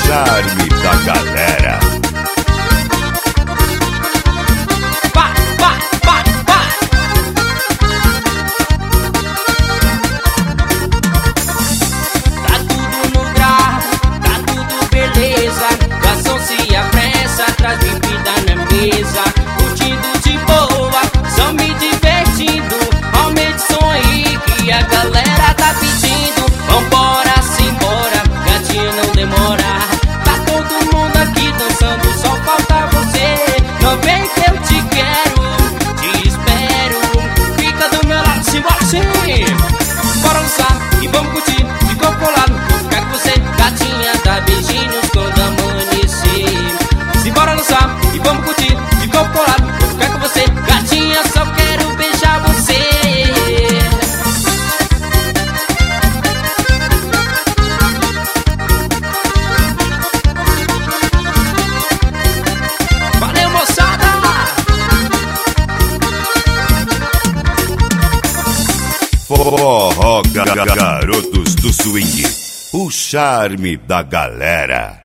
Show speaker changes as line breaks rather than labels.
charme da galera.
Tá tudo no grau, tá tudo beleza. Garçom se apressa, traz bebida na mesa. Curtindo de boa, só me divertindo. Aumente o som aí que a galera tá pedindo. Vambora, simbora, gatinha não demora. Tá todo mundo aqui dançando, só falta você. Não vem que eu te quero, te espero. Fica do meu lado, simbora sim. Bora dançar e vamos curtir, de corpo colado. Vou ficar com você, gatinha, dá beijinhos quando amanhecer. Simbora dançar e vamos curtir, de corpo colado. Vou ficar com você, gatinha, só quero beijar você. Valeu, moçada!
Forró Garotos do Swing, o charme da galera.